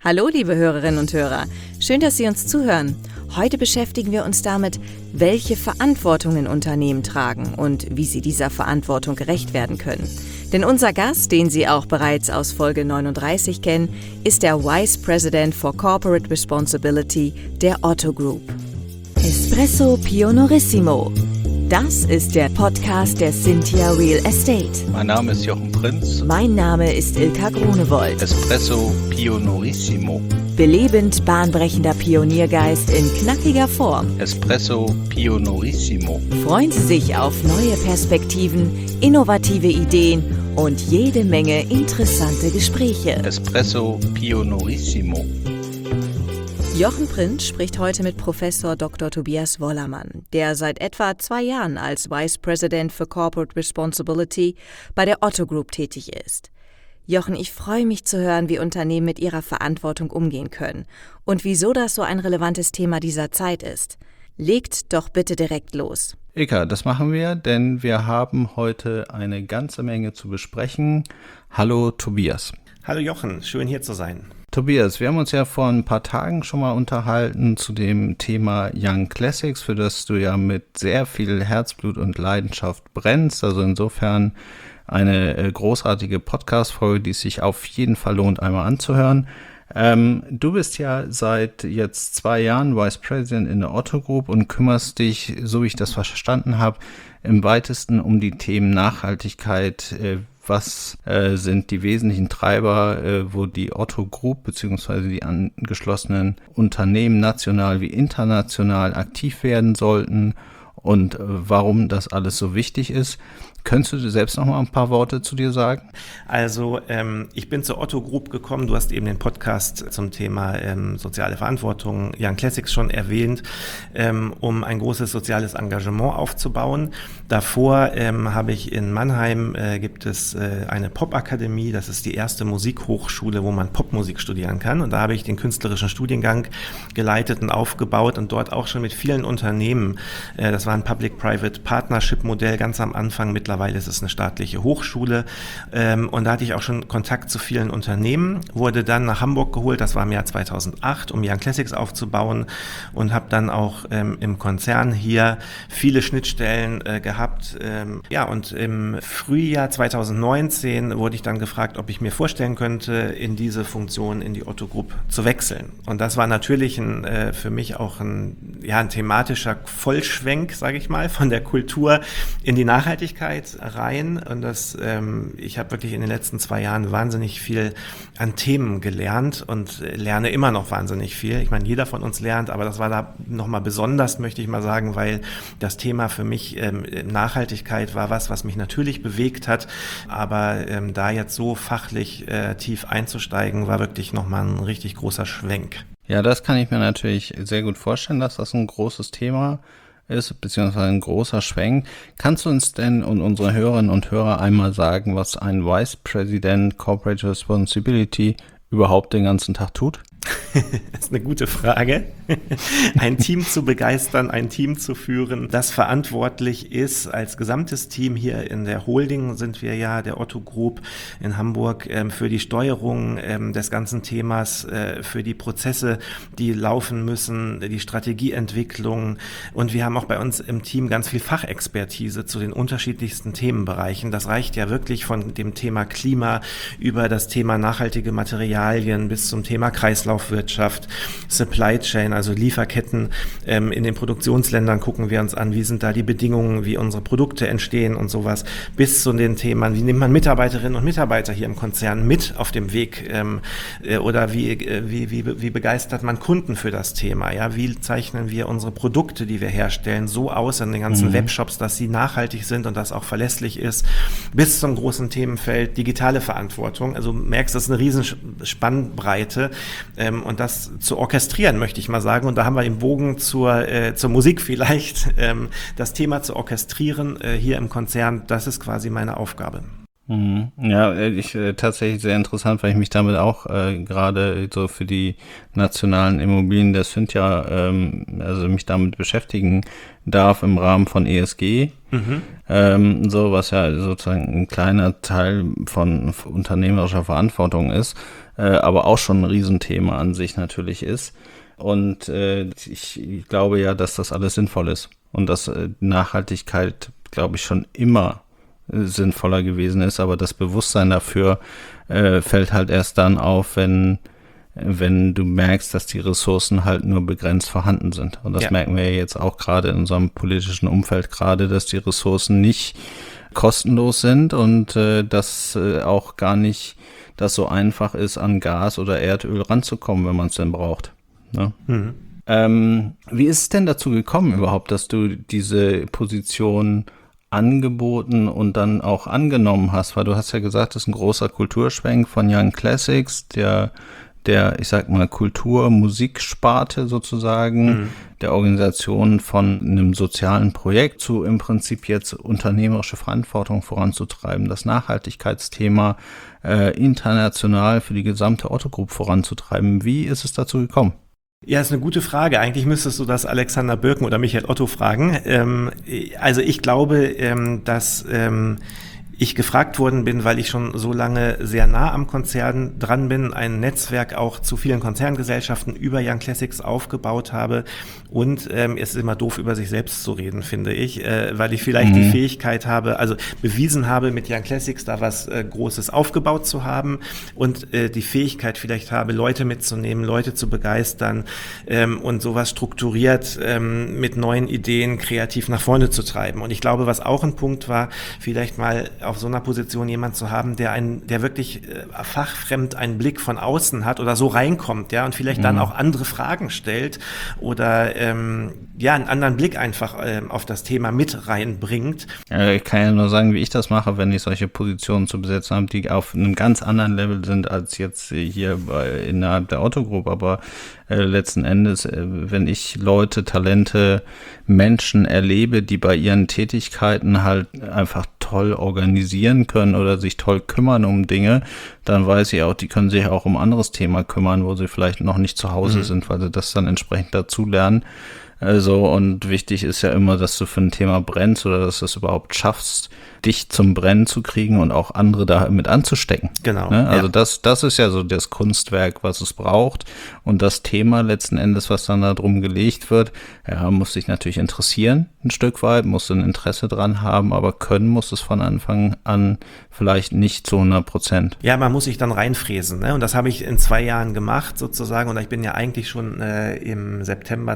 Hallo, liebe Hörerinnen und Hörer. Schön, dass Sie uns zuhören. Heute beschäftigen wir uns damit, welche Verantwortungen Unternehmen tragen und wie sie dieser Verantwortung gerecht werden können. Denn unser Gast, den Sie auch bereits aus Folge 39 kennen, ist der Vice President for Corporate Responsibility der Otto Group. Espresso Pionorissimo. Das ist der Podcast der Cynthia Real Estate. Mein Name ist Jochen Prinz. Mein Name ist Ilka Grunewold. Espresso Pionorissimo. Belebend bahnbrechender Pioniergeist in knackiger Form. Espresso Pionorissimo. Freuen Sie sich auf neue Perspektiven, innovative Ideen und jede Menge interessante Gespräche. Espresso Pionorissimo. Jochen Prinz spricht heute mit Professor Dr. Tobias Wollermann, der seit etwa 2 Jahren als Vice President for Corporate Responsibility bei der Otto Group tätig ist. Jochen, ich freue mich zu hören, wie Unternehmen mit ihrer Verantwortung umgehen können und wieso das so ein relevantes Thema dieser Zeit ist. Legt doch bitte direkt los. Ilka, das machen wir, denn wir haben heute eine ganze Menge zu besprechen. Hallo Tobias. Hallo Jochen, schön hier zu sein. Tobias, wir haben uns ja vor ein paar Tagen schon mal unterhalten zu dem Thema Young Classics, für das du ja mit sehr viel Herzblut und Leidenschaft brennst. Also insofern eine großartige Podcast-Folge, die es sich auf jeden Fall lohnt, einmal anzuhören. Du bist ja seit jetzt 2 Jahren Vice President in der Otto Group und kümmerst dich, so wie ich das verstanden habe, im weitesten um die Themen Nachhaltigkeit. Was sind die wesentlichen Treiber, wo die Otto Group bzw. die angeschlossenen Unternehmen national wie international aktiv werden sollten und warum das alles so wichtig ist? Könntest du selbst noch mal ein paar Worte zu dir sagen? Also ich bin zur Otto Group gekommen. Du hast eben den Podcast zum Thema soziale Verantwortung, Young Classics schon erwähnt, um ein großes soziales Engagement aufzubauen. Davor habe ich in Mannheim, gibt es eine Popakademie. Das ist die erste Musikhochschule, wo man Popmusik studieren kann. Und da habe ich den künstlerischen Studiengang geleitet und aufgebaut und dort auch schon mit vielen Unternehmen. Das war ein Public-Private-Partnership-Modell ganz am Anfang. Mittlerweile ist es eine staatliche Hochschule und da hatte ich auch schon Kontakt zu vielen Unternehmen, wurde dann nach Hamburg geholt, das war im Jahr 2008, um Young Classics aufzubauen und habe dann auch im Konzern hier viele Schnittstellen gehabt. Und im Frühjahr 2019 wurde ich dann gefragt, ob ich mir vorstellen könnte, in diese Funktion in die Otto Group zu wechseln. Und das war natürlich für mich auch ein thematischer Vollschwenk, sage ich mal, von der Kultur in die Nachhaltigkeit rein und ich habe wirklich in den letzten 2 Jahren wahnsinnig viel an Themen gelernt und lerne immer noch wahnsinnig viel. Ich meine, jeder von uns lernt, aber das war da nochmal besonders, möchte ich mal sagen, weil das Thema für mich Nachhaltigkeit war was mich natürlich bewegt hat, aber da jetzt so fachlich tief einzusteigen, war wirklich nochmal ein richtig großer Schwenk. Ja, das kann ich mir natürlich sehr gut vorstellen, dass das ein großes Thema ist, beziehungsweise ein großer Schwenk. Kannst du uns denn und unsere Hörerinnen und Hörer einmal sagen, was ein Vice President Corporate Responsibility überhaupt den ganzen Tag tut? Das ist eine gute Frage. Ein Team zu begeistern, ein Team zu führen, das verantwortlich ist als gesamtes Team. Hier in der Holding sind wir ja, der Otto Group in Hamburg, für die Steuerung des ganzen Themas, für die Prozesse, die laufen müssen, die Strategieentwicklung. Und wir haben auch bei uns im Team ganz viel Fachexpertise zu den unterschiedlichsten Themenbereichen. Das reicht ja wirklich von dem Thema Klima über das Thema nachhaltige Materialien bis zum Thema Kreislaufwirtschaft, Supply Chain, also Lieferketten. In den Produktionsländern gucken wir uns an, wie sind da die Bedingungen, wie unsere Produkte entstehen und sowas, bis zu den Themen, wie nimmt man Mitarbeiterinnen und Mitarbeiter hier im Konzern mit auf dem Weg oder wie begeistert man Kunden für das Thema, ja, wie zeichnen wir unsere Produkte, die wir herstellen, so aus in den ganzen Webshops, dass sie nachhaltig sind und das auch verlässlich ist, bis zum großen Themenfeld digitale Verantwortung. Also merkst, das ist eine riesen Spannbreite und das zu orchestrieren, möchte ich mal sagen. Und da haben wir im Bogen zur Musik vielleicht das Thema zu orchestrieren hier im Konzern. Das ist quasi meine Aufgabe. Ja, tatsächlich sehr interessant, weil ich mich damit auch gerade so für die nationalen Immobilien, das sind ja, also mich damit beschäftigen darf im Rahmen von ESG, so was ja sozusagen ein kleiner Teil von unternehmerischer Verantwortung ist, aber auch schon ein Riesenthema an sich natürlich ist. Und ich glaube ja, dass das alles sinnvoll ist und dass Nachhaltigkeit, glaube ich, schon immer sinnvoller gewesen ist, aber das Bewusstsein dafür fällt halt erst dann auf, wenn du merkst, dass die Ressourcen halt nur begrenzt vorhanden sind. Und das merken wir jetzt auch gerade in unserem politischen Umfeld gerade, dass die Ressourcen nicht kostenlos sind und dass auch gar nicht das so einfach ist, an Gas oder Erdöl ranzukommen, wenn man es denn braucht. Ne? Wie ist es denn dazu gekommen überhaupt, dass du diese Position angeboten und dann auch angenommen hast? Weil du hast ja gesagt, das ist ein großer Kulturschwenk von Young Classics, der ich sag mal, Kultur-Musiksparte sozusagen, der Organisation von einem sozialen Projekt zu im Prinzip jetzt unternehmerische Verantwortung voranzutreiben, das Nachhaltigkeitsthema international für die gesamte Otto Group voranzutreiben. Wie ist es dazu gekommen? Ja, ist eine gute Frage. Eigentlich müsstest du das Alexander Birken oder Michael Otto fragen. Also ich glaube, dass ich gefragt worden bin, weil ich schon so lange sehr nah am Konzern dran bin, ein Netzwerk auch zu vielen Konzerngesellschaften über Young Classics aufgebaut habe und es ist immer doof, über sich selbst zu reden, finde ich, weil ich vielleicht die Fähigkeit habe, also bewiesen habe, mit Young Classics da was Großes aufgebaut zu haben und die Fähigkeit vielleicht habe, Leute mitzunehmen, Leute zu begeistern und sowas strukturiert mit neuen Ideen kreativ nach vorne zu treiben. Und ich glaube, was auch ein Punkt war, vielleicht mal auf so einer Position jemand zu haben, der wirklich fachfremd einen Blick von außen hat oder so reinkommt, ja, und vielleicht dann auch andere Fragen stellt oder einen anderen Blick einfach auf das Thema mit reinbringt. Ich kann ja nur sagen, wie ich das mache, wenn ich solche Positionen zu besetzen habe, die auf einem ganz anderen Level sind als jetzt hier innerhalb der Otto Group, aber letzten Endes, wenn ich Leute, Talente, Menschen erlebe, die bei ihren Tätigkeiten halt einfach toll organisieren können oder sich toll kümmern um Dinge, dann weiß ich auch, die können sich auch um ein anderes Thema kümmern, wo sie vielleicht noch nicht zu Hause sind, weil sie das dann entsprechend dazu lernen. Also, und wichtig ist ja immer, dass du für ein Thema brennst oder dass du es überhaupt schaffst, dich zum Brennen zu kriegen und auch andere damit anzustecken. Genau. Ne? Also das ist ja so das Kunstwerk, was es braucht. Und das Thema letzten Endes, was dann da drum gelegt wird, ja, muss dich natürlich interessieren, ein Stück weit, musst du ein Interesse dran haben, aber können muss es von Anfang an vielleicht nicht zu 100%. Ja, man muss sich dann reinfräsen, ne? Und das habe ich in 2 Jahren gemacht sozusagen. Und ich bin ja eigentlich schon im September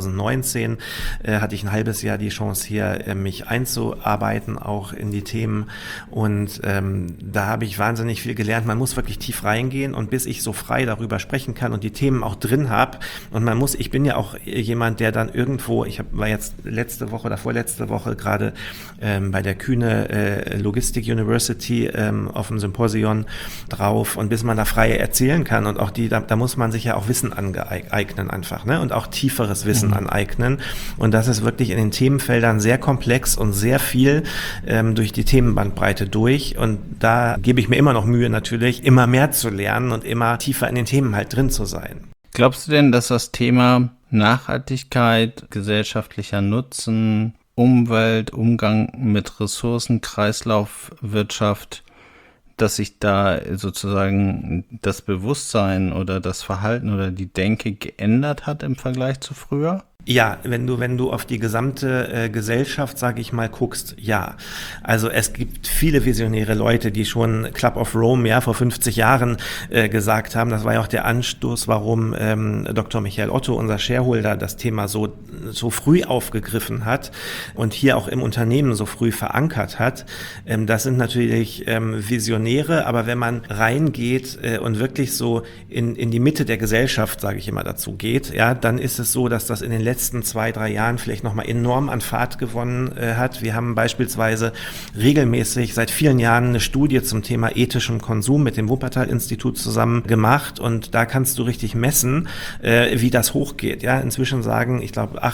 2019 hatte ich ein halbes Jahr die Chance hier, mich einzuarbeiten, auch in die Themen. Und da habe ich wahnsinnig viel gelernt. Man muss wirklich tief reingehen und bis ich so frei darüber sprechen kann und die Themen auch drin habe. Und ich bin ja auch jemand, der dann irgendwo, war jetzt letzte Woche oder vorletzte Woche gerade bei der Kühne Logistik University auf dem Symposion drauf und bis man da frei erzählen kann und auch da muss man sich ja auch Wissen aneignen einfach, ne? Und auch tieferes Wissen aneignen. Und das ist wirklich in den Themenfeldern sehr komplex und sehr viel durch die Themenbandbreite durch. Und da gebe ich mir immer noch Mühe natürlich, immer mehr zu lernen und immer tiefer in den Themen halt drin zu sein. Glaubst du denn, dass das Thema Nachhaltigkeit, gesellschaftlicher Nutzen, Umwelt, Umgang mit Ressourcen, Kreislaufwirtschaft, dass sich da sozusagen das Bewusstsein oder das Verhalten oder die Denke geändert hat im Vergleich zu früher? Ja, wenn du auf die gesamte Gesellschaft, sage ich mal, guckst, ja. Also es gibt viele visionäre Leute, die schon Club of Rome ja vor 50 Jahren gesagt haben. Das war ja auch der Anstoß, warum Dr. Michael Otto, unser Shareholder, das Thema so früh aufgegriffen hat und hier auch im Unternehmen so früh verankert hat. Das sind natürlich Visionäre, aber wenn man reingeht und wirklich so in die Mitte der Gesellschaft, sage ich immer, dazu geht, ja, dann ist es so, dass das in den letzten 2-3 Jahren vielleicht nochmal enorm an Fahrt gewonnen hat. Wir haben beispielsweise regelmäßig seit vielen Jahren eine Studie zum Thema ethischem Konsum mit dem Wuppertal-Institut zusammen gemacht und da kannst du richtig messen, wie das hochgeht. Ja, inzwischen sagen, ich glaube,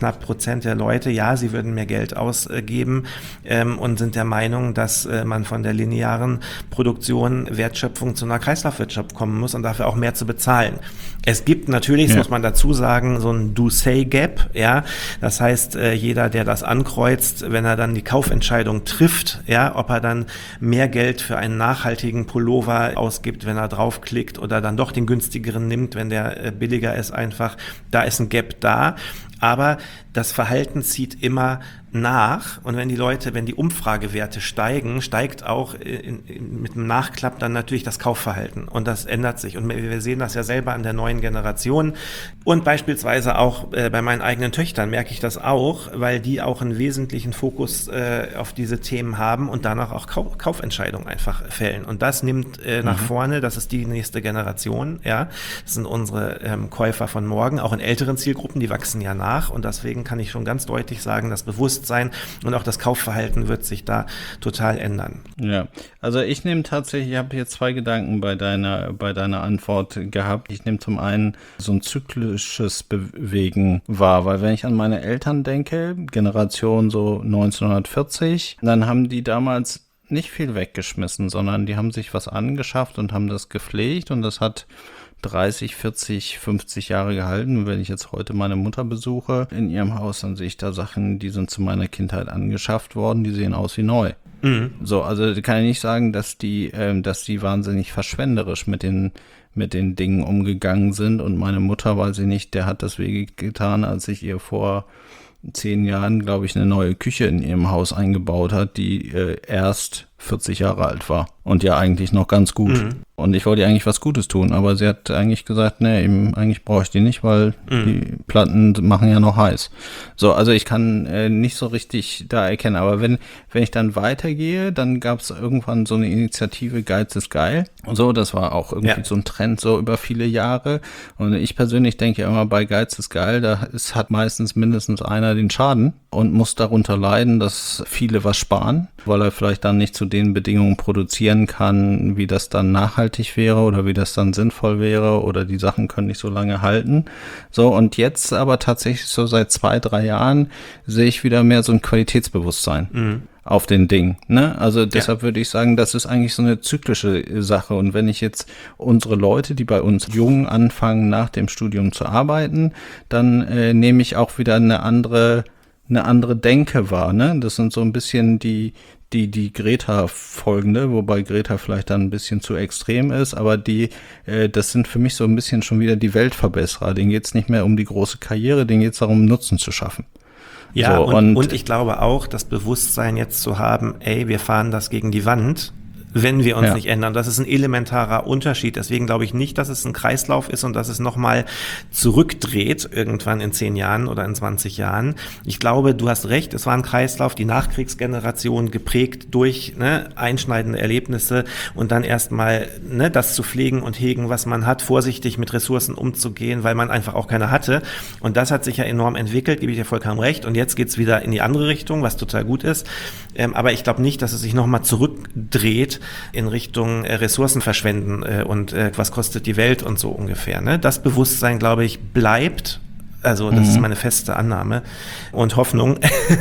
80% der Leute, ja, sie würden mehr Geld ausgeben und sind der Meinung, dass man von der linearen Produktion, Wertschöpfung zu einer Kreislaufwirtschaft kommen muss und dafür auch mehr zu bezahlen. Es gibt natürlich, das muss man dazu sagen, so ein Do-Say-Gap, ja. Das heißt, jeder, der das ankreuzt, wenn er dann die Kaufentscheidung trifft, ja, ob er dann mehr Geld für einen nachhaltigen Pullover ausgibt, wenn er draufklickt oder dann doch den günstigeren nimmt, wenn der billiger ist einfach, da ist ein Gap da. Aber das Verhalten zieht immer nach und wenn die Umfragewerte steigen, steigt auch mit dem Nachklapp dann natürlich das Kaufverhalten und das ändert sich und wir sehen das ja selber an der neuen Generation und beispielsweise auch bei meinen eigenen Töchtern merke ich das auch, weil die auch einen wesentlichen Fokus auf diese Themen haben und danach auch Kaufentscheidungen einfach fällen und das nimmt nach vorne, das ist die nächste Generation, ja, das sind unsere Käufer von morgen, auch in älteren Zielgruppen, die wachsen ja nach und deswegen kann ich schon ganz deutlich sagen, das Bewusstsein und auch das Kaufverhalten wird sich da total ändern. Ja, also ich nehme tatsächlich, ich habe hier 2 Gedanken bei deiner Antwort gehabt. Ich nehme zum einen so ein zyklisches Bewegen wahr, weil wenn ich an meine Eltern denke, Generation so 1940, dann haben die damals nicht viel weggeschmissen, sondern die haben sich was angeschafft und haben das gepflegt und das hat 30, 40, 50 Jahre gehalten. Und wenn ich jetzt heute meine Mutter besuche in ihrem Haus, dann sehe ich da Sachen, die sind zu meiner Kindheit angeschafft worden, die sehen aus wie neu. Mhm. So, also kann ich nicht sagen, dass die wahnsinnig verschwenderisch mit den Dingen umgegangen sind. Und meine Mutter, weiß ich nicht, der hat das wehgetan, als ich ihr vor 10 Jahren, glaube ich, eine neue Küche in ihrem Haus eingebaut hat, die erst 40 Jahre alt war und ja eigentlich noch ganz gut. Mhm. Und ich wollte ihr eigentlich was Gutes tun, aber sie hat eigentlich gesagt, nee, eben eigentlich brauche ich die nicht, weil die Platten machen ja noch heiß. So, also ich kann nicht so richtig da erkennen, aber wenn ich dann weitergehe, dann gab es irgendwann so eine Initiative Geiz ist geil. Und so, das war auch irgendwie so ein Trend so über viele Jahre. Und ich persönlich denke immer, bei Geiz ist geil, hat meistens mindestens einer den Schaden und muss darunter leiden, dass viele was sparen, weil er vielleicht dann nicht zu den Bedingungen produzieren kann, wie das dann nachhaltig wäre oder wie das dann sinnvoll wäre oder die Sachen können nicht so lange halten. So, und jetzt aber tatsächlich so seit 2-3 Jahren sehe ich wieder mehr so ein Qualitätsbewusstsein auf den Dingen, ne? Also deshalb würde ich sagen, das ist eigentlich so eine zyklische Sache und wenn ich jetzt unsere Leute, die bei uns jung anfangen, nach dem Studium zu arbeiten, dann nehme ich auch wieder eine andere Denke wahr, ne? Das sind so ein bisschen die Greta-folgende, wobei Greta vielleicht dann ein bisschen zu extrem ist, aber das sind für mich so ein bisschen schon wieder die Weltverbesserer. Denen geht's nicht mehr um die große Karriere, denen geht's darum, Nutzen zu schaffen. Ja, so, und ich glaube auch, das Bewusstsein jetzt zu haben, wir fahren das gegen die Wand, wenn wir uns nicht ändern. Das ist ein elementarer Unterschied. Deswegen glaube ich nicht, dass es ein Kreislauf ist und dass es nochmal zurückdreht irgendwann in 10 Jahren oder in 20 Jahren. Ich glaube, du hast recht, es war ein Kreislauf, die Nachkriegsgeneration geprägt durch einschneidende Erlebnisse und dann erstmal das zu pflegen und hegen, was man hat, vorsichtig mit Ressourcen umzugehen, weil man einfach auch keine hatte. Und das hat sich ja enorm entwickelt, gebe ich dir vollkommen recht. Und jetzt geht's wieder in die andere Richtung, was total gut ist. Aber ich glaube nicht, dass es sich nochmal zurückdreht in Richtung Ressourcen verschwenden und was kostet die Welt und so ungefähr. Ne? Das Bewusstsein, glaube ich, bleibt. Also das ist meine feste Annahme und Hoffnung.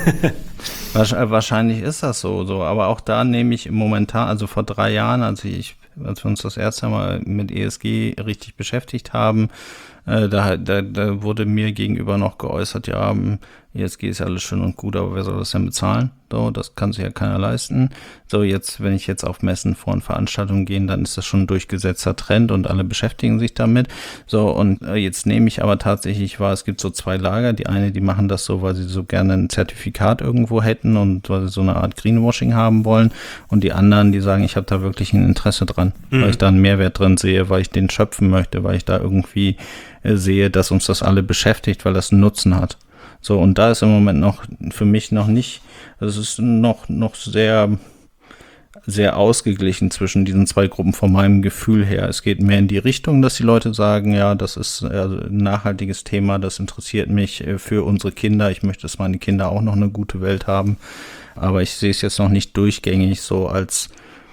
Wahrscheinlich ist das so. Aber auch da nehme ich momentan, also vor 3 Jahren, als wir uns das erste Mal mit ESG richtig beschäftigt haben, da wurde mir gegenüber noch geäußert, ja, ESG ist ja alles schön und gut, aber wer soll das denn bezahlen? So, das kann sich ja keiner leisten. So, wenn ich jetzt auf Messen vor Veranstaltungen gehe, dann ist das schon ein durchgesetzter Trend und alle beschäftigen sich damit. So, und jetzt nehme ich aber tatsächlich wahr, es gibt so 2 Lager. Die eine, die machen das so, weil sie so gerne ein Zertifikat irgendwo hätten und weil sie so eine Art Greenwashing haben wollen. Und die anderen, die sagen, ich habe da wirklich ein Interesse dran, weil ich da einen Mehrwert drin sehe, weil ich den schöpfen möchte, weil ich da irgendwie sehe, dass uns das alle beschäftigt, weil das einen Nutzen hat. So, und da ist im Moment noch für mich noch nicht, es ist noch sehr, sehr ausgeglichen zwischen diesen zwei Gruppen von meinem Gefühl her. Es geht mehr in die Richtung, dass die Leute sagen, ja, das ist ein nachhaltiges Thema, das interessiert mich für unsere Kinder. Ich möchte, dass meine Kinder auch noch eine gute Welt haben. Aber ich sehe es jetzt noch nicht durchgängig so als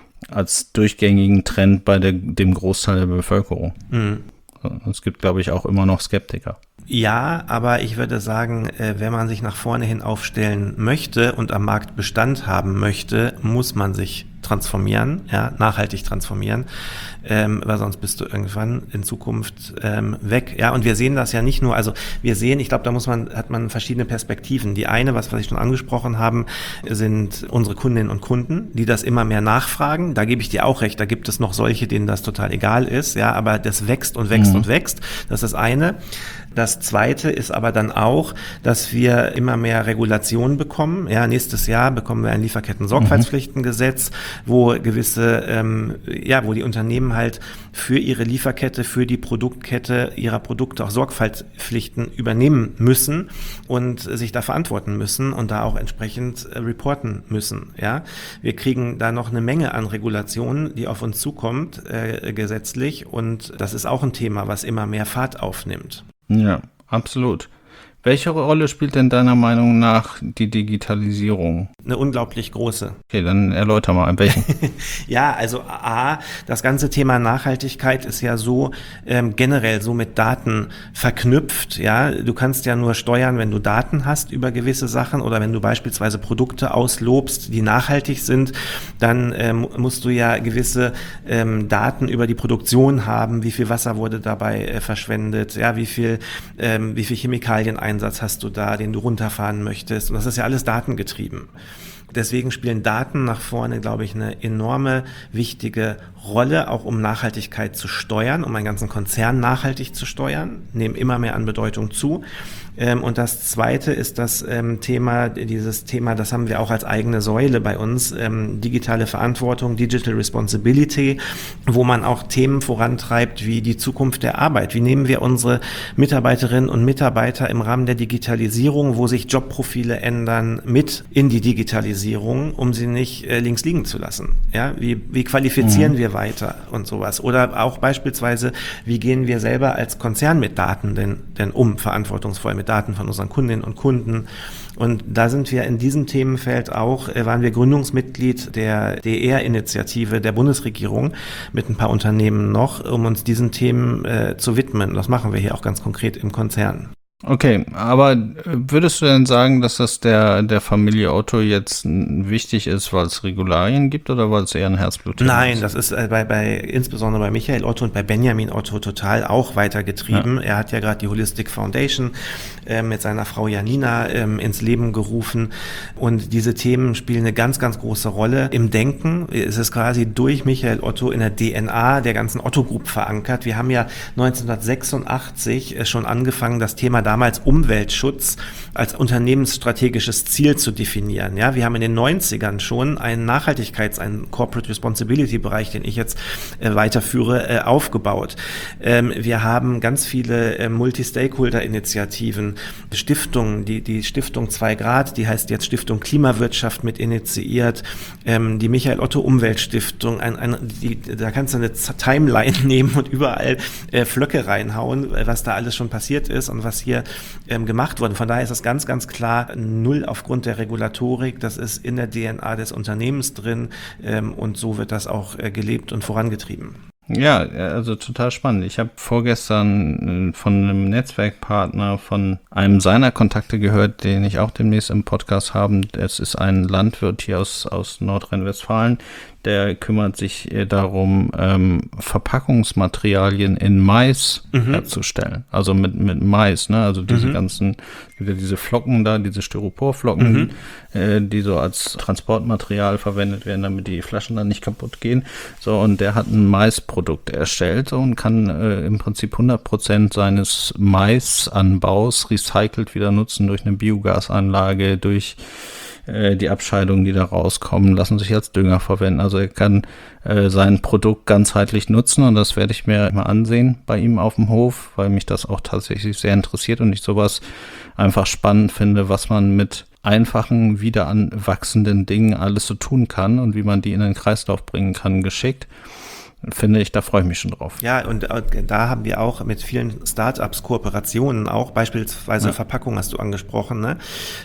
durchgängigen Trend bei dem Großteil der Bevölkerung. Mhm. Es gibt, glaube ich, auch immer noch Skeptiker. Ja, aber ich würde sagen, wenn man sich nach vorne hin aufstellen möchte und am Markt Bestand haben möchte, muss man sich transformieren, ja, nachhaltig transformieren, weil sonst bist du irgendwann in Zukunft weg. Ja, und wir sehen das ja nicht nur, also wir sehen, ich glaube, hat man verschiedene Perspektiven. Die eine, was ich schon angesprochen haben, sind unsere Kundinnen und Kunden, die das immer mehr nachfragen. Da gebe ich dir auch recht, da gibt es noch solche, denen das total egal ist, ja, aber das wächst und wächst und wächst. Das ist das eine. Das zweite ist aber dann auch, dass wir immer mehr Regulationen bekommen. Ja, nächstes Jahr bekommen wir ein Lieferketten-Sorgfaltspflichtengesetz, wo gewisse, wo die Unternehmen halt für ihre Lieferkette, für die Produktkette ihrer Produkte auch Sorgfaltspflichten übernehmen müssen und sich da verantworten müssen und da auch entsprechend reporten müssen. Ja, wir kriegen da noch eine Menge an Regulationen, die auf uns zukommt, gesetzlich, und das ist auch ein Thema, was immer mehr Fahrt aufnimmt. Ja, absolut. Welche Rolle spielt denn deiner Meinung nach die Digitalisierung? Eine unglaublich große. Okay, dann erläuter mal, welchen. Ja, also das ganze Thema Nachhaltigkeit ist ja so generell so mit Daten verknüpft. Ja, du kannst ja nur steuern, wenn du Daten hast über gewisse Sachen, oder wenn du beispielsweise Produkte auslobst, die nachhaltig sind, dann musst du ja gewisse Daten über die Produktion haben. Wie viel Wasser wurde dabei verschwendet? Ja, wie viel Chemikalien hast du da, den du runterfahren möchtest. Und das ist ja alles datengetrieben. Deswegen spielen Daten nach vorne, glaube ich, eine enorme, wichtige Rolle, auch um Nachhaltigkeit zu steuern, um einen ganzen Konzern nachhaltig zu steuern, nehmen immer mehr an Bedeutung zu. Und das Zweite ist das Thema, das haben wir auch als eigene Säule bei uns, digitale Verantwortung, Digital Responsibility, wo man auch Themen vorantreibt wie die Zukunft der Arbeit. Wie nehmen wir unsere Mitarbeiterinnen und Mitarbeiter im Rahmen der Digitalisierung, wo sich Jobprofile ändern, mit in die Digitalisierung, um sie nicht links liegen zu lassen? Ja, wie qualifizieren wir weiter und sowas? Oder auch beispielsweise, wie gehen wir selber als Konzern mit Daten denn verantwortungsvoll mit Daten von unseren Kundinnen und Kunden? Und da sind wir in diesem Themenfeld waren wir Gründungsmitglied der DR-Initiative der Bundesregierung mit ein paar Unternehmen noch, um uns diesen Themen zu widmen. Das machen wir hier auch ganz konkret im Konzern. Okay, aber würdest du denn sagen, dass das der Familie Otto jetzt wichtig ist, weil es Regularien gibt, oder weil es eher ein Herzblutthema ist? Nein, das ist insbesondere bei Michael Otto und bei Benjamin Otto total auch weitergetrieben. Ja. Er hat ja gerade die Holistic Foundation mit seiner Frau Janina ins Leben gerufen, und diese Themen spielen eine ganz, ganz große Rolle im Denken. Es ist quasi durch Michael Otto in der DNA der ganzen Otto Group verankert. Wir haben ja 1986 schon angefangen, das Thema damals Umweltschutz als unternehmensstrategisches Ziel zu definieren. Ja, wir haben in den 90ern schon einen einen Corporate Responsibility Bereich, den ich jetzt weiterführe, aufgebaut. Wir haben ganz viele Multi-Stakeholder-Initiativen, Stiftungen, die Stiftung 2 Grad, die heißt jetzt Stiftung Klimawirtschaft, mit initiiert, die Michael Otto Umweltstiftung, da kannst du eine Timeline nehmen und überall Flöcke reinhauen, was da alles schon passiert ist und was hier gemacht wurde. Von daher ist das ganz, ganz klar null aufgrund der Regulatorik. Das ist in der DNA des Unternehmens drin, und so wird das auch gelebt und vorangetrieben. Ja, also total spannend. Ich habe vorgestern von einem Netzwerkpartner von einem seiner Kontakte gehört, den ich auch demnächst im Podcast habe. Es ist ein Landwirt hier aus Nordrhein-Westfalen, der kümmert sich darum, Verpackungsmaterialien in Mais herzustellen. Also mit Mais, ne? Also diese ganzen, diese Flocken da, diese Styroporflocken, die so als Transportmaterial verwendet werden, damit die Flaschen dann nicht kaputt gehen. So, und der hat ein Maisprodukt erstellt und kann im Prinzip 100% seines Maisanbaus recycelt wieder nutzen durch eine Biogasanlage, durch die Abscheidungen, die da rauskommen, lassen sich als Dünger verwenden. Also er kann sein Produkt ganzheitlich nutzen, und das werde ich mir mal ansehen bei ihm auf dem Hof, weil mich das auch tatsächlich sehr interessiert und ich sowas einfach spannend finde, was man mit einfachen, wieder anwachsenden Dingen alles so tun kann und wie man die in den Kreislauf bringen kann, geschickt. Finde ich, da freue ich mich schon drauf. Ja, und da haben wir auch mit vielen Startups Kooperationen auch, beispielsweise Verpackung hast du angesprochen, ne?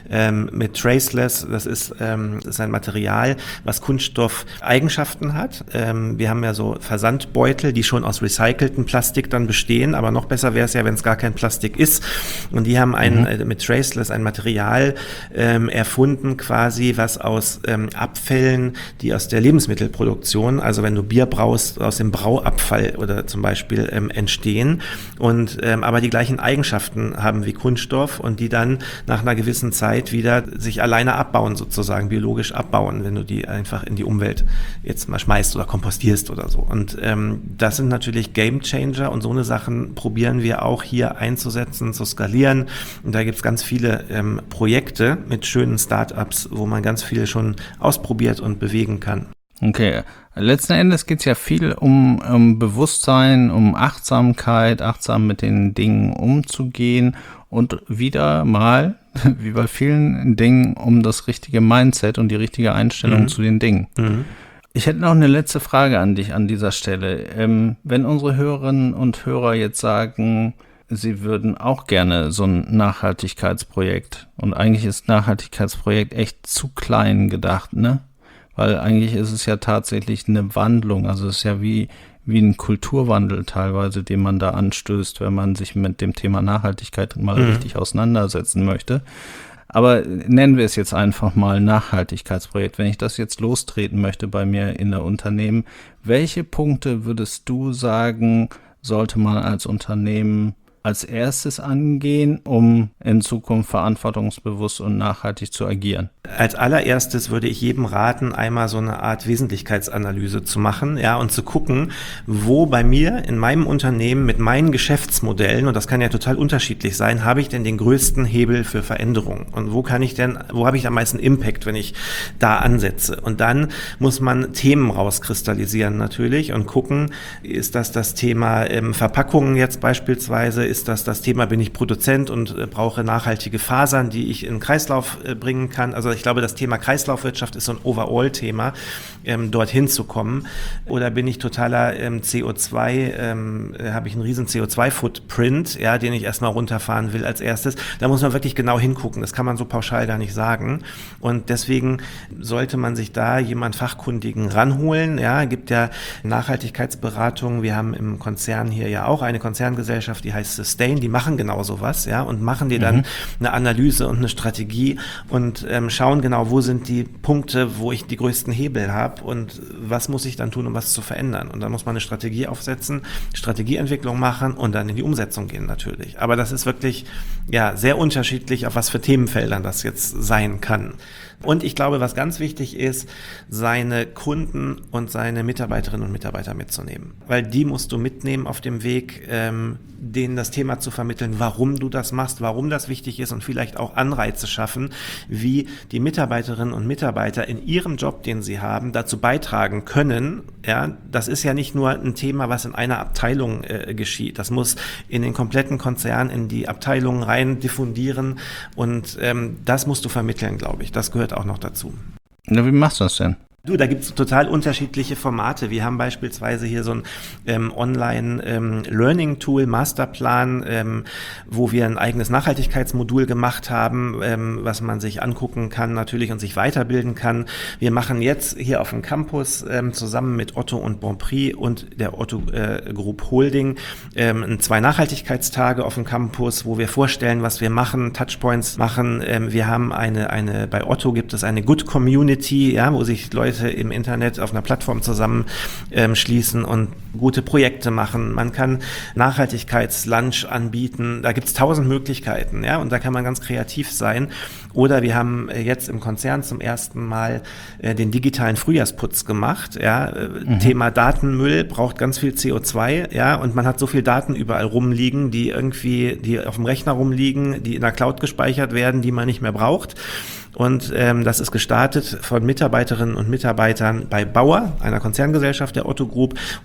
Mit Traceless, das ist ein Material, was Kunststoffeigenschaften hat. Wir haben ja so Versandbeutel, die schon aus recyceltem Plastik dann bestehen, aber noch besser wäre es ja, wenn es gar kein Plastik ist. Und die haben mit Traceless ein Material erfunden quasi, was aus Abfällen, die aus der Lebensmittelproduktion, also wenn du Bier braust, aus dem Brauabfall oder zum Beispiel entstehen und aber die gleichen Eigenschaften haben wie Kunststoff und die dann nach einer gewissen Zeit wieder sich alleine abbauen, sozusagen biologisch abbauen, wenn du die einfach in die Umwelt jetzt mal schmeißt oder kompostierst oder so. Und das sind natürlich Game Changer und so eine Sachen probieren wir auch hier einzusetzen, zu skalieren. Und da gibt es ganz viele Projekte mit schönen Startups, wo man ganz viel schon ausprobiert und bewegen kann. Okay, letzten Endes geht es ja viel um Bewusstsein, um Achtsamkeit, achtsam mit den Dingen umzugehen und wieder mal, wie bei vielen Dingen, um das richtige Mindset und die richtige Einstellung zu den Dingen. Ich hätte noch eine letzte Frage an dich an dieser Stelle. Wenn unsere Hörerinnen und Hörer jetzt sagen, sie würden auch gerne so ein Nachhaltigkeitsprojekt, und eigentlich ist Nachhaltigkeitsprojekt echt zu klein gedacht, ne? Weil eigentlich ist es ja tatsächlich eine Wandlung, also es ist ja wie ein Kulturwandel teilweise, den man da anstößt, wenn man sich mit dem Thema Nachhaltigkeit mal richtig auseinandersetzen möchte. Aber nennen wir es jetzt einfach mal Nachhaltigkeitsprojekt. Wenn ich das jetzt lostreten möchte bei mir in der Unternehmen, welche Punkte würdest du sagen, sollte man als Unternehmen als erstes angehen, um in Zukunft verantwortungsbewusst und nachhaltig zu agieren? Als allererstes würde ich jedem raten, einmal so eine Art Wesentlichkeitsanalyse zu machen, ja, und zu gucken, wo bei mir in meinem Unternehmen mit meinen Geschäftsmodellen, und das kann ja total unterschiedlich sein, habe ich denn den größten Hebel für Veränderung? Und wo habe ich am meisten Impact, wenn ich da ansetze? Und dann muss man Themen rauskristallisieren natürlich und gucken, ist das Thema Verpackungen jetzt beispielsweise, ist das Thema, bin ich Produzent und brauche nachhaltige Fasern, die ich in den Kreislauf bringen kann? Also ich glaube, das Thema Kreislaufwirtschaft ist so ein Overall-Thema, dorthin zu kommen. Oder bin ich totaler CO2, habe ich einen riesen CO2-Footprint, ja, den ich erstmal runterfahren will als erstes. Da muss man wirklich genau hingucken. Das kann man so pauschal gar nicht sagen. Und deswegen sollte man sich da jemand Fachkundigen ranholen. Ja, gibt ja Nachhaltigkeitsberatungen. Wir haben im Konzern hier ja auch eine Konzerngesellschaft, die heißt Sustain. Die machen genau sowas, ja, und machen dir dann eine Analyse und eine Strategie und schauen genau, wo sind die Punkte, wo ich die größten Hebel habe und was muss ich dann tun, um was zu verändern. Und dann muss man eine Strategie aufsetzen, Strategieentwicklung machen und dann in die Umsetzung gehen natürlich. Aber das ist wirklich ja sehr unterschiedlich, auf was für Themenfeldern das jetzt sein kann. Und ich glaube, was ganz wichtig ist, seine Kunden und seine Mitarbeiterinnen und Mitarbeiter mitzunehmen. Weil die musst du mitnehmen auf dem Weg, denen das Thema zu vermitteln, warum du das machst, warum das wichtig ist und vielleicht auch Anreize schaffen, wie die Mitarbeiterinnen und Mitarbeiter in ihrem Job, den sie haben, dazu beitragen können. Ja, das ist ja nicht nur ein Thema, was in einer Abteilung geschieht. Das muss in den kompletten Konzern, in die Abteilungen rein diffundieren und das musst du vermitteln, glaube ich. Das gehört auch noch dazu. Na, wie machst du das denn? Du, da gibt es total unterschiedliche Formate. Wir haben beispielsweise hier so ein Online-Learning-Tool, Masterplan, wo wir ein eigenes Nachhaltigkeitsmodul gemacht haben, was man sich angucken kann natürlich und sich weiterbilden kann. Wir machen jetzt hier auf dem Campus zusammen mit Otto und Bonprix und der Otto Group Holding 2 Nachhaltigkeitstage auf dem Campus, wo wir vorstellen, was wir machen, Touchpoints machen. Wir haben bei Otto gibt es eine Good Community, ja, wo sich Leute im Internet auf einer Plattform zusammenschließen und gute Projekte machen. Man kann Nachhaltigkeitslunch anbieten. Da gibt es 1000 Möglichkeiten, ja, und da kann man ganz kreativ sein. Oder wir haben jetzt im Konzern zum ersten Mal den digitalen Frühjahrsputz gemacht. Ja, Thema Datenmüll braucht ganz viel CO2, ja, und man hat so viel Daten überall rumliegen, die auf dem Rechner rumliegen, die in der Cloud gespeichert werden, die man nicht mehr braucht. Und das ist gestartet von Mitarbeiterinnen und Mitarbeitern bei Bauer, einer Konzerngesellschaft der Otto Group. Und das haben wir jetzt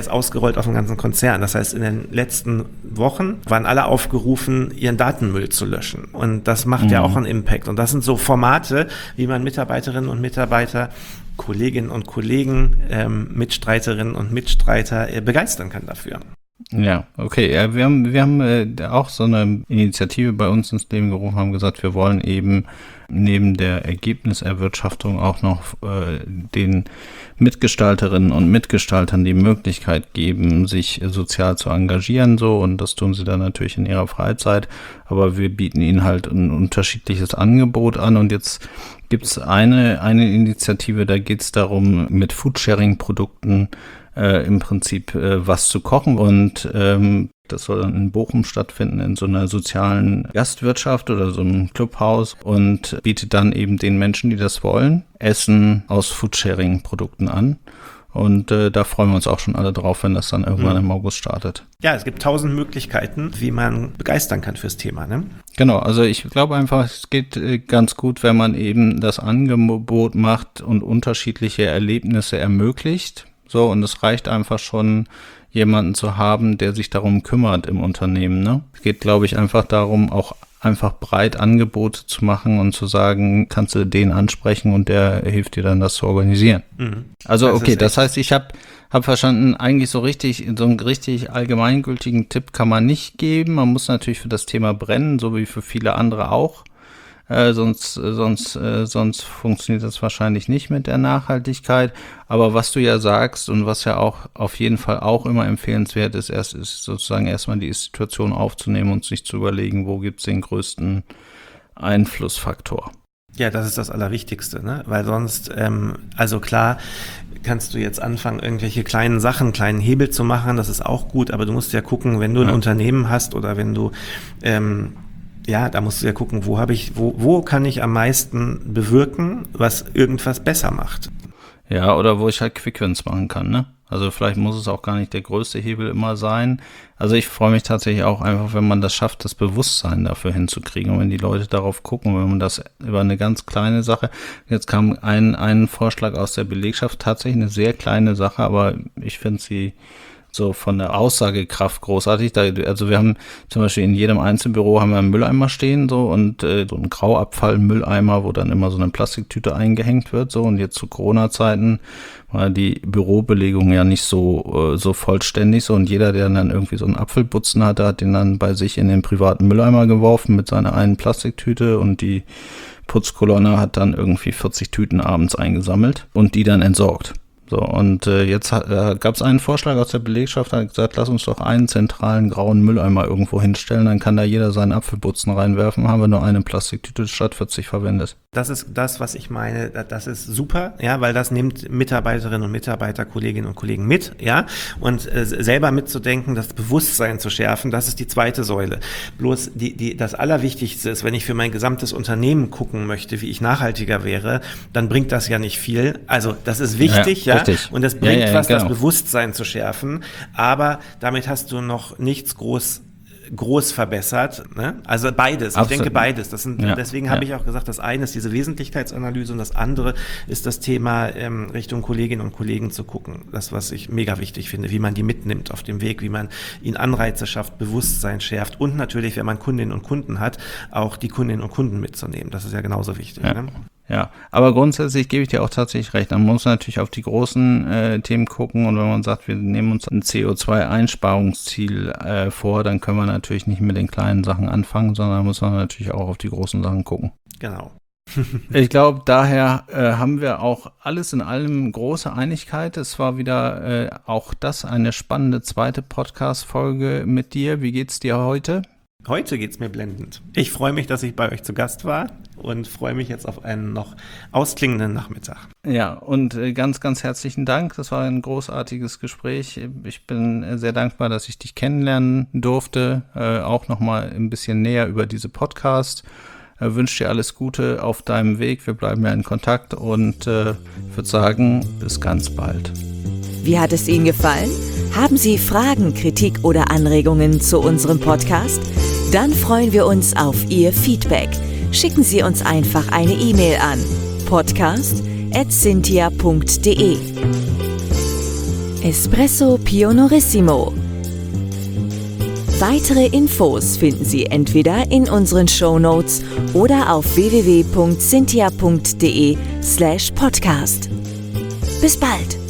jetzt ausgerollt auf den ganzen Konzern. Das heißt, in den letzten Wochen waren alle aufgerufen, ihren Datenmüll zu löschen. Und das macht ja auch einen Impact. Und das sind so Formate, wie man Mitarbeiterinnen und Mitarbeiter, Kolleginnen und Kollegen, Mitstreiterinnen und Mitstreiter begeistern kann dafür. Ja, okay. Ja, wir haben auch so eine Initiative bei uns ins Leben gerufen, haben gesagt, wir wollen eben neben der Ergebniserwirtschaftung auch noch den Mitgestalterinnen und Mitgestaltern die Möglichkeit geben, sich sozial zu engagieren, so, und das tun sie dann natürlich in ihrer Freizeit, aber wir bieten ihnen halt ein unterschiedliches Angebot an, und jetzt gibt's eine Initiative, da geht's darum, mit Foodsharing-Produkten im Prinzip was zu kochen, und das soll dann in Bochum stattfinden, in so einer sozialen Gastwirtschaft oder so einem Clubhaus, und bietet dann eben den Menschen, die das wollen, Essen aus Foodsharing-Produkten an. Und da freuen wir uns auch schon alle drauf, wenn das dann irgendwann im August startet. Ja, es gibt 1000 Möglichkeiten, wie man begeistern kann fürs Thema, ne? Genau, also ich glaube einfach, es geht ganz gut, wenn man eben das Angebot macht und unterschiedliche Erlebnisse ermöglicht. So, und es reicht einfach schon, jemanden zu haben, der sich darum kümmert im Unternehmen, ne? Es geht, glaube ich, einfach darum, auch einfach breit Angebote zu machen und zu sagen, kannst du den ansprechen und der hilft dir dann, das zu organisieren. Mhm. Also okay, das heißt, ich habe verstanden, eigentlich so einen richtig allgemeingültigen Tipp kann man nicht geben. Man muss natürlich für das Thema brennen, so wie für viele andere auch. Sonst funktioniert das wahrscheinlich nicht mit der Nachhaltigkeit. Aber was du ja sagst und was ja auch auf jeden Fall auch immer empfehlenswert ist, ist sozusagen erstmal die Situation aufzunehmen und sich zu überlegen, wo gibt's den größten Einflussfaktor. Ja, das ist das Allerwichtigste, ne? Weil sonst, also klar, kannst du jetzt anfangen, irgendwelche kleinen Hebel zu machen, das ist auch gut, aber du musst ja gucken, wenn du ein Unternehmen hast oder wenn du da musst du ja gucken, wo kann ich am meisten bewirken, was irgendwas besser macht. Ja, oder wo ich halt Quick-Wins machen kann, ne? Also vielleicht muss es auch gar nicht der größte Hebel immer sein. Also ich freue mich tatsächlich auch einfach, wenn man das schafft, das Bewusstsein dafür hinzukriegen. Und wenn die Leute darauf gucken, wenn man das über eine ganz kleine Sache, jetzt kam ein Vorschlag aus der Belegschaft, tatsächlich eine sehr kleine Sache, aber ich finde sie so von der Aussagekraft großartig. Also wir haben zum Beispiel in jedem Einzelbüro haben wir einen Mülleimer stehen, so, und so einen Grauabfall-Mülleimer, wo dann immer so eine Plastiktüte eingehängt wird, so, und jetzt zu Corona-Zeiten war die Bürobelegung ja nicht so vollständig, so, und jeder, der dann irgendwie so einen Apfelputzen hatte, hat den dann bei sich in den privaten Mülleimer geworfen mit seiner einen Plastiktüte, und die Putzkolonne hat dann irgendwie 40 Tüten abends eingesammelt und die dann entsorgt. So, und jetzt gab es einen Vorschlag aus der Belegschaft, hat gesagt, lass uns doch einen zentralen grauen Mülleimer irgendwo hinstellen, dann kann da jeder seinen Apfelputzen reinwerfen, haben wir nur eine Plastiktüte statt 40 verwendet. Das ist das, was ich meine, das ist super, ja, weil das nimmt Mitarbeiterinnen und Mitarbeiter, Kolleginnen und Kollegen mit, ja, und selber mitzudenken, das Bewusstsein zu schärfen, das ist die zweite Säule. Bloß das Allerwichtigste ist, wenn ich für mein gesamtes Unternehmen gucken möchte, wie ich nachhaltiger wäre, dann bringt das ja nicht viel. Also das ist wichtig, ja. Richtig. Und das bringt was, genau, das Bewusstsein zu schärfen, aber damit hast du noch nichts groß verbessert, ne? Also beides, absolut. Ich denke beides. Deswegen habe ich auch gesagt, das eine ist diese Wesentlichkeitsanalyse und das andere ist das Thema Richtung Kolleginnen und Kollegen zu gucken. Das, was ich mega wichtig finde, wie man die mitnimmt auf dem Weg, wie man ihnen Anreize schafft, Bewusstsein schärft und natürlich, wenn man Kundinnen und Kunden hat, auch die Kundinnen und Kunden mitzunehmen. Das ist ja genauso wichtig. Ja. Ne? Ja, aber grundsätzlich gebe ich dir auch tatsächlich recht. Man muss natürlich auf die großen Themen gucken, und wenn man sagt, wir nehmen uns ein CO2-Einsparungsziel vor, dann können wir natürlich nicht mit den kleinen Sachen anfangen, sondern muss man natürlich auch auf die großen Sachen gucken. Genau. Ich glaube, daher haben wir auch alles in allem große Einigkeit. Es war wieder auch das eine spannende zweite Podcast-Folge mit dir. Wie geht's dir heute? Heute geht's mir blendend. Ich freue mich, dass ich bei euch zu Gast war und freue mich jetzt auf einen noch ausklingenden Nachmittag. Ja, und ganz, ganz herzlichen Dank. Das war ein großartiges Gespräch. Ich bin sehr dankbar, dass ich dich kennenlernen durfte, auch nochmal ein bisschen näher über diese Podcast. Wünsche dir alles Gute auf deinem Weg. Wir bleiben ja in Kontakt und würde sagen, bis ganz bald. Wie hat es Ihnen gefallen? Haben Sie Fragen, Kritik oder Anregungen zu unserem Podcast? Dann freuen wir uns auf Ihr Feedback. Schicken Sie uns einfach eine E-Mail an podcast@cynthia.de. Espresso Pionorissimo. Weitere Infos finden Sie entweder in unseren Shownotes oder auf www.cynthia.de/podcast. Bis bald!